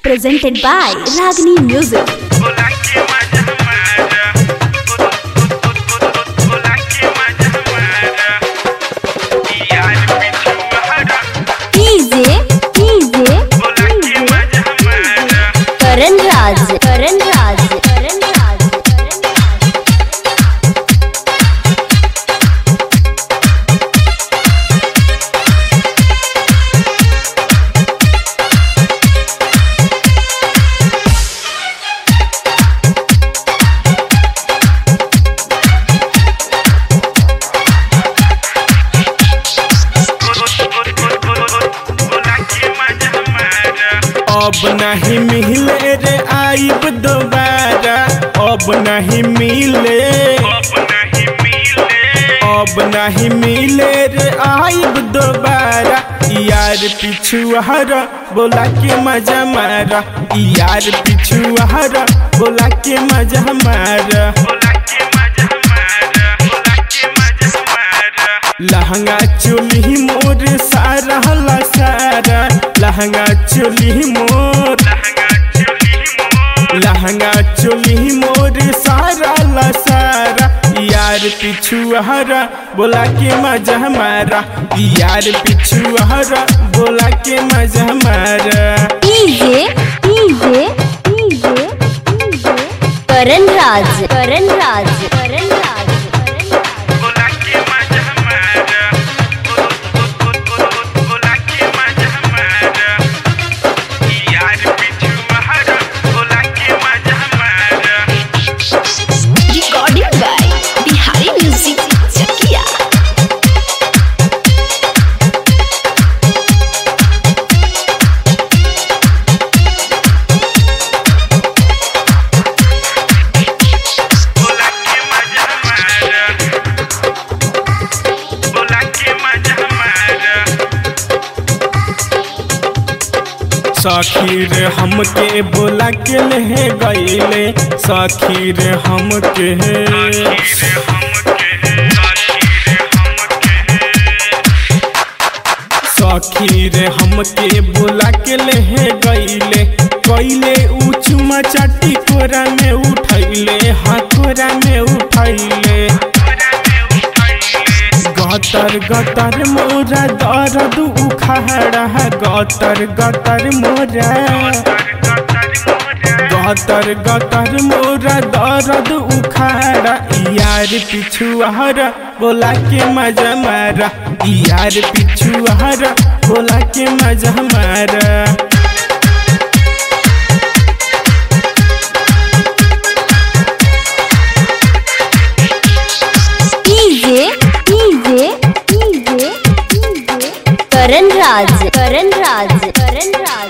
presented by Ragini Music. अब नहीं मिले रे आइब दोबारा, अब नहीं मिले, अब नहीं मिले रे आइब दोबारा। यार पिछुआरा बोला के मजा मारा, यार पिछुआरा बोला के मजा मारा। लहंगा चोली मोर सारा ला सारा, लहंगा चोली मोर, लहंगा चोली मोर सारा ला सारा। यार पिछुआरा बोला के मजा मारा, यार पिछुआरा बोला के मजा मारा। करण राज, करण राज, करण राज। सखीर हमके बोला के ले गईले, सखीर हमके, सखीर हमके बोला के ले गईले। कैले उचुमा चाटी कोरा में उठैले, हाँ कोरा में उठैले। गतर गतर मोरा दर्द उखाड़ा, गतर गतर मोरा, गतर गतर मोरा दर्द उखाड़ा। यार पिछुआरा बोला के मजा मारा, यार पिछुआरा बोला के मजा मारा। करण राज, करण राज, करण राज।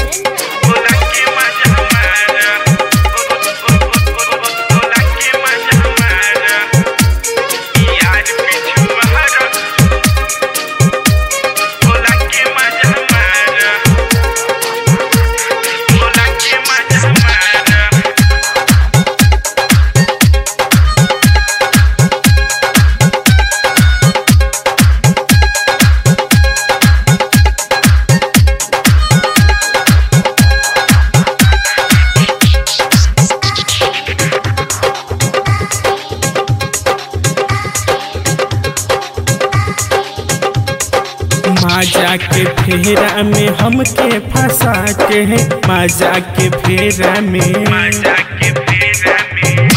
मजा के फेरा में हमके फंसा के, मजा के फेरा में, मजा के फेरा में,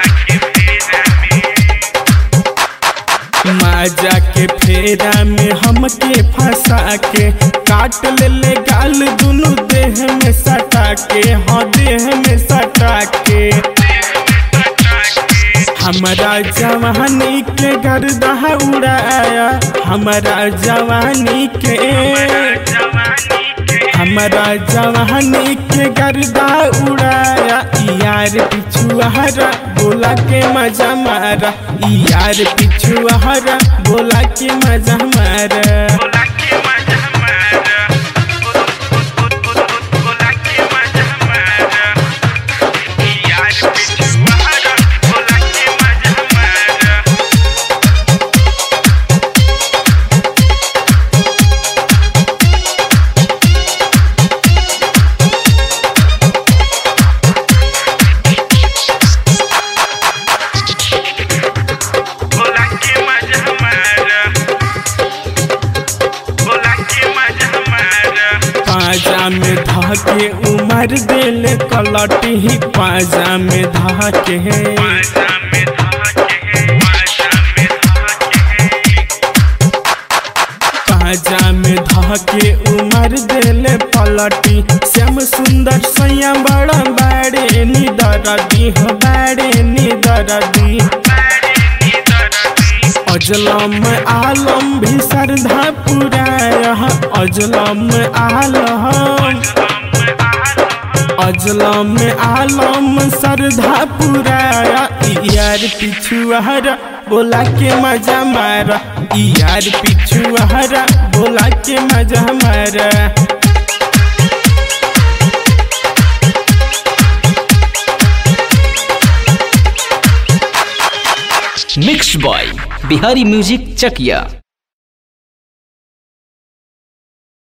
मजा के फेरा में हमके फंसा के। काट ले गाल दुनु देह में सटा के, हाँ देह में सटा के। हमारा जवानी के गर्दा उड़ाया, हमारा जवानी के, हमारा जवानी के गर्दा उड़ाया। यार पिछुआरा बोला के मजा मारा, यार पिछुआरा बोला के मजा मारा। पाजा में धाके उमर दिल कलटी पाजा में धाके पाजा में धाके उमर दिल पलटी श्याम सुंदर सैया बड़ा बड़े निदरदी हो बड़े निदरदी अजलम आलम भी श्रद्धा पुराया अजलम आलम श्रद्धा पुराया यार पिछुआरा बोला के मजा मारा यार पिछुआरा बोला के मजा मारा। मिक्स बॉय बिहारी म्यूजिक चकिया।